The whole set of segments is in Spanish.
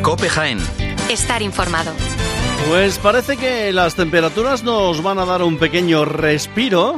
COPE Jaén. Estar informado. Pues parece que las temperaturas nos van a dar un pequeño respiro,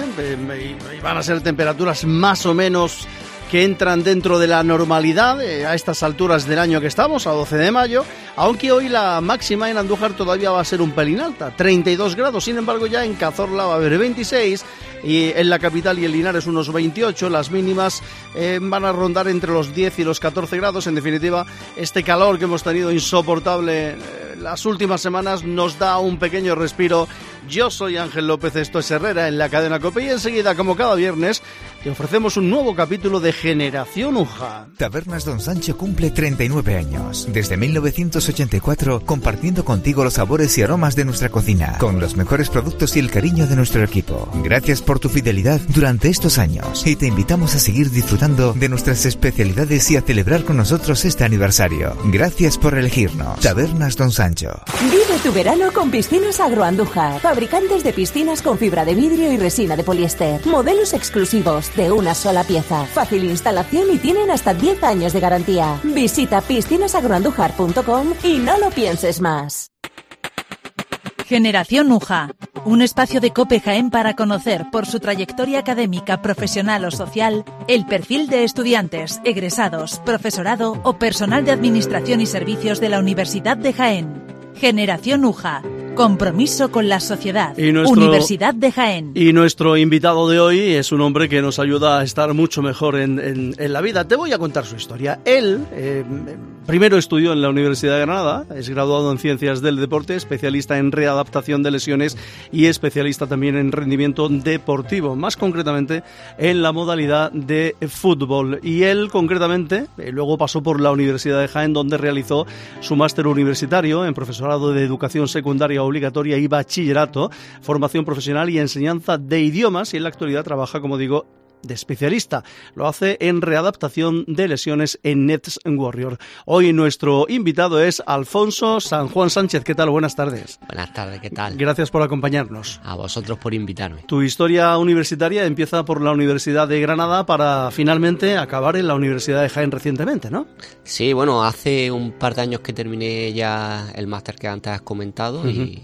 y van a ser temperaturas más o menos que entran dentro de la normalidad a estas alturas del año que estamos, a 12 de mayo, aunque hoy la máxima en Andújar todavía va a ser un pelín alta, 32 grados, sin embargo ya en Cazorla va a haber 26, y en la capital y en Linares unos 28, las mínimas van a rondar entre los 10 y los 14 grados, en definitiva este calor que hemos tenido insoportable las últimas semanas nos da un pequeño respiro. Yo soy Ángel López, esto es Herrera en la cadena COPE y enseguida, como cada viernes, te ofrecemos un nuevo capítulo de Generación UJA. Tabernas Don Sancho cumple 39 años. Desde 1984, compartiendo contigo los sabores y aromas de nuestra cocina, con los mejores productos y el cariño de nuestro equipo. Gracias por tu fidelidad durante estos años y te invitamos a seguir disfrutando de nuestras especialidades y a celebrar con nosotros este aniversario. Gracias por elegirnos. Tabernas Don Sancho. Vive tu verano con Piscinas Agroandújar, fabricantes de piscinas con fibra de vidrio y resina de poliéster. Modelos exclusivos de una sola pieza, fácil instalación y tienen hasta 10 años de garantía. Visita piscinasagroandújar.com y no lo pienses más. Generación UJA, un espacio de COPE Jaén para conocer, por su trayectoria académica, profesional o social, el perfil de estudiantes, egresados, profesorado o personal de administración y servicios de la Universidad de Jaén. Generación UJA, compromiso con la sociedad. Universidad de Jaén. Y nuestro invitado de hoy es un hombre que nos ayuda a estar mucho mejor en la vida. Te voy a contar su historia. Él primero estudió en la Universidad de Granada, es graduado en Ciencias del Deporte, especialista en readaptación de lesiones y especialista también en rendimiento deportivo, más concretamente en la modalidad de fútbol. Y él concretamente luego pasó por la Universidad de Jaén, donde realizó su máster universitario en profesorado de educación secundaria obligatoria y bachillerato, formación profesional y enseñanza de idiomas, y en la actualidad trabaja, como digo, de especialista. Lo hace en readaptación de lesiones en Nets Warrior. Hoy nuestro invitado es Alfonso San Juan Sánchez. ¿Qué tal? Buenas tardes. Buenas tardes, ¿qué tal? Gracias por acompañarnos. A vosotros por invitarme. Tu historia universitaria empieza por la Universidad de Granada para finalmente acabar en la Universidad de Jaén recientemente, ¿no? Sí, bueno, hace un par de años que terminé ya el máster que antes has comentado. Y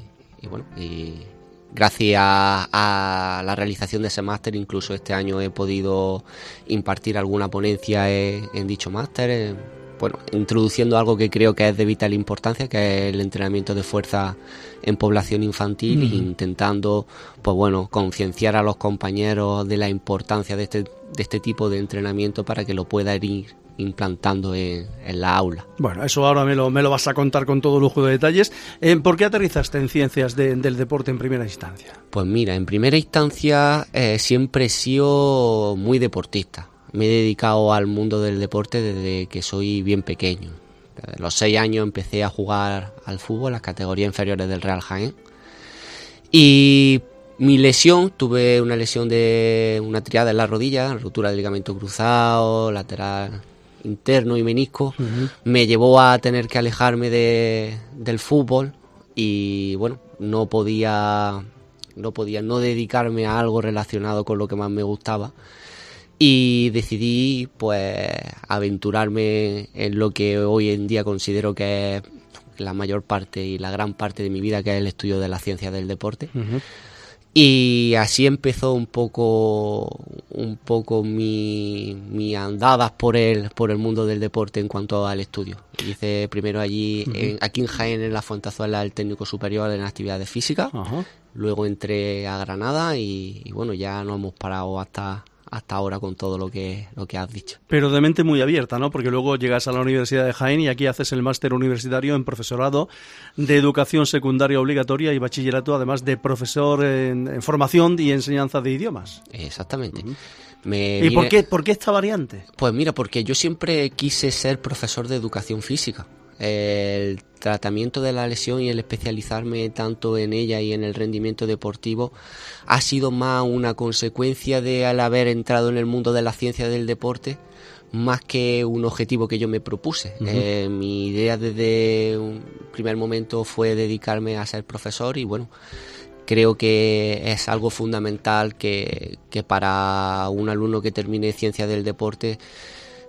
gracias a la realización de ese máster, incluso este año he podido impartir alguna ponencia en dicho máster, introduciendo algo que creo que es de vital importancia, que es el entrenamiento de fuerza en población infantil, e intentando concienciar a los compañeros de la importancia de este tipo de entrenamiento para que lo puedan ir implantando en la aula. Bueno, eso ahora me lo vas a contar con todo lujo de detalles. ¿Por qué aterrizaste en ciencias del deporte en primera instancia? Pues mira, en primera instancia siempre he sido muy deportista. Me he dedicado al mundo del deporte desde que soy bien pequeño. Desde los 6 años empecé a jugar al fútbol en las categorías inferiores del Real Jaén. Y mi lesión, tuve una lesión de una triada en la rodilla, rotura del ligamento cruzado, lateral interno y menisco, me llevó a tener que alejarme del fútbol y no podía no dedicarme a algo relacionado con lo que más me gustaba, y decidí aventurarme en lo que hoy en día considero que es la mayor parte y la gran parte de mi vida, que es el estudio de la ciencia del deporte. Y así empezó un poco mi andadas por el mundo del deporte en cuanto al estudio. Hice primero allí, aquí en Jaén, en la Fuentezuela, el técnico superior en actividades físicas. Luego entré a Granada y ya no hemos parado hasta ahora con todo lo que has dicho. Pero de mente muy abierta, ¿no? Porque luego llegas a la Universidad de Jaén y aquí haces el máster universitario en profesorado de educación secundaria obligatoria y bachillerato, además de profesor en formación y enseñanza de idiomas. Exactamente. ¿Y por qué esta variante? Pues mira, porque yo siempre quise ser profesor de educación física. El tratamiento de la lesión y el especializarme tanto en ella y en el rendimiento deportivo ha sido más una consecuencia de al haber entrado en el mundo de la ciencia del deporte, más que un objetivo que yo me propuse. Mi idea desde un primer momento fue dedicarme a ser profesor y creo que es algo fundamental que para un alumno que termine ciencia del deporte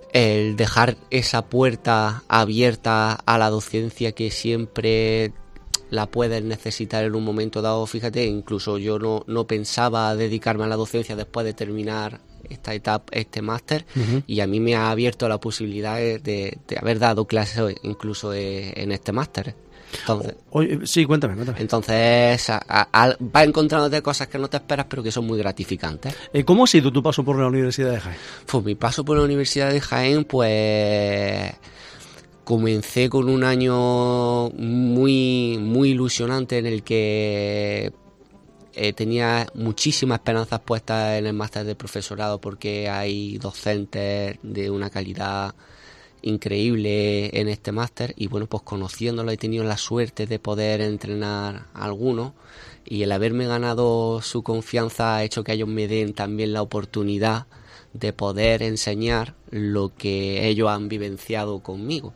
el dejar esa puerta abierta a la docencia que siempre la puedes necesitar en un momento dado. Fíjate, incluso yo no pensaba dedicarme a la docencia después de terminar esta etapa, este máster, y a mí me ha abierto la posibilidad de haber dado clases incluso en este máster. Entonces, sí, cuéntame. Entonces vas encontrándote cosas que no te esperas, pero que son muy gratificantes. ¿Cómo ha sido tu paso por la Universidad de Jaén? Pues mi paso por la Universidad de Jaén, pues comencé con un año muy, muy ilusionante en el que tenía muchísimas esperanzas puestas en el máster de profesorado, porque hay docentes de una calidad increíble en este máster, y bueno, pues conociéndolo he tenido la suerte de poder entrenar a algunos, y el haberme ganado su confianza ha hecho que ellos me den también la oportunidad de poder enseñar lo que ellos han vivenciado conmigo.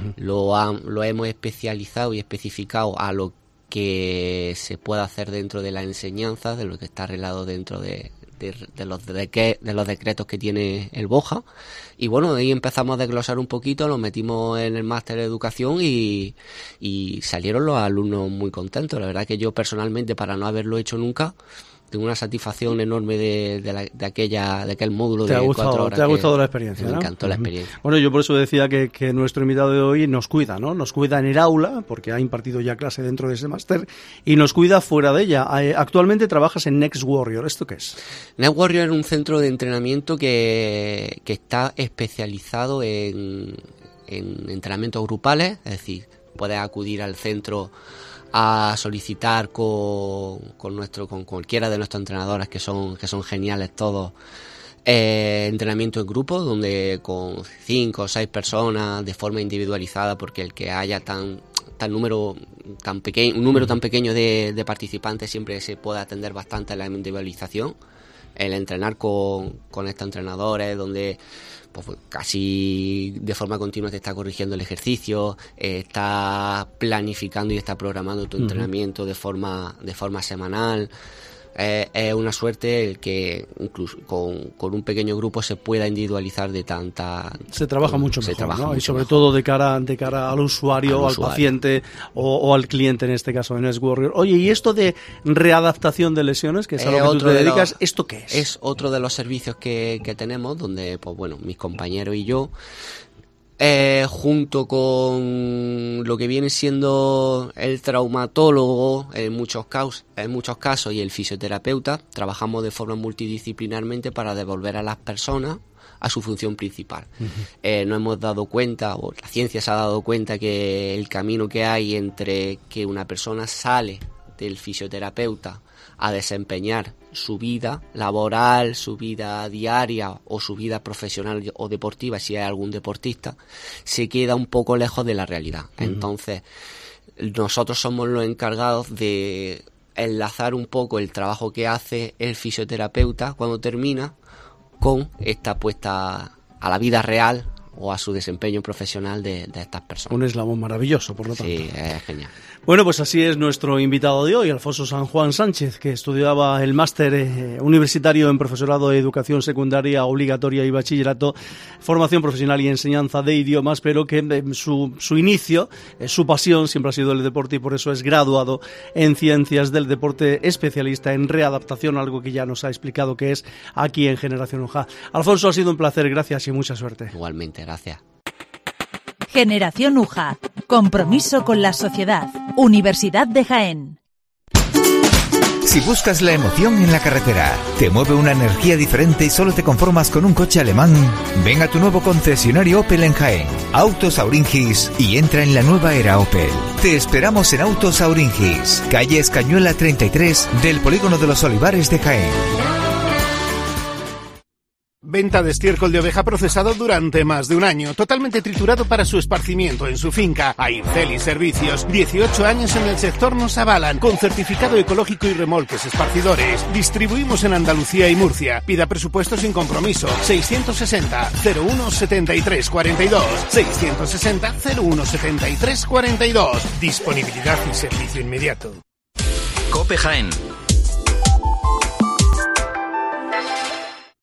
Lo hemos especializado y especificado a lo que se puede hacer dentro de la enseñanza, de lo que está arreglado dentro de los decretos que tiene el BOJA, y bueno, ahí empezamos a desglosar un poquito, nos metimos en el máster de educación y salieron los alumnos muy contentos. La verdad que yo personalmente, para no haberlo hecho nunca, tengo una satisfacción enorme de aquel módulo de 4 horas. ¿Te ha gustado la experiencia? Me encantó la experiencia. Bueno, yo por eso decía que nuestro invitado de hoy nos cuida, ¿no? Nos cuida en el aula, porque ha impartido ya clase dentro de ese máster, y nos cuida fuera de ella. Actualmente trabajas en Next Warrior. ¿Esto qué es? Next Warrior es un centro de entrenamiento que está especializado en entrenamientos grupales, es decir, puedes acudir al centro a solicitar con cualquiera de nuestros entrenadores, que son geniales todos, entrenamiento en grupo, donde con 5 o 6 personas de forma individualizada, porque el que haya un número tan pequeño de participantes, siempre se puede atender bastante a la individualización. El entrenar con estos entrenadores, donde pues casi de forma continua te está corrigiendo el ejercicio, está planificando y está programando tu entrenamiento de forma semanal. Es una suerte el que incluso con un pequeño grupo se pueda individualizar de tanta... Se trabaja mucho mejor, ¿no? Y sobre todo de cara al usuario, al paciente o al cliente, en este caso, en Next Warrior. Oye, ¿y esto de readaptación de lesiones, que es a lo que tú te dedicas, esto qué es? Es otro de los servicios que tenemos, donde, pues bueno, mis compañeros y yo, junto con lo que viene siendo el traumatólogo en muchos casos y el fisioterapeuta, trabajamos de forma multidisciplinarmente para devolver a las personas a su función principal. Nos hemos dado cuenta, o la ciencia se ha dado cuenta, que el camino que hay entre que una persona sale del fisioterapeuta a desempeñar su vida laboral, su vida diaria o su vida profesional o deportiva, si hay algún deportista, se queda un poco lejos de la realidad. Entonces, nosotros somos los encargados de enlazar un poco el trabajo que hace el fisioterapeuta cuando termina con esta puesta a la vida real o a su desempeño profesional de estas personas. Un eslabón maravilloso, por lo tanto. Sí, es genial. Bueno, pues así es nuestro invitado de hoy, Alfonso San Juan Sánchez, que estudiaba el máster universitario en profesorado de educación secundaria obligatoria y bachillerato, formación profesional y enseñanza de idiomas, pero que su inicio, su pasión siempre ha sido el deporte, y por eso es graduado en ciencias del deporte, especialista en readaptación, algo que ya nos ha explicado que es aquí en Generación UJA. Alfonso, ha sido un placer, gracias y mucha suerte. Igualmente, gracias. Generación UJA. Compromiso con la sociedad. Universidad de Jaén. Si buscas la emoción en la carretera, te mueve una energía diferente y solo te conformas con un coche alemán, ven a tu nuevo concesionario Opel en Jaén, Autos Auringis, y entra en la nueva era Opel. Te esperamos en Autos Auringis, calle Escañuela 33 del Polígono de los Olivares de Jaén. Venta de estiércol de oveja procesado durante más de un año, totalmente triturado para su esparcimiento en su finca. A Incelis Servicios, 18 años en el sector nos avalan, con certificado ecológico y remolques esparcidores. Distribuimos en Andalucía y Murcia. Pida presupuesto sin compromiso. 660 01 73 42. 660 01 73 42. Disponibilidad y servicio inmediato. COPE Jaén,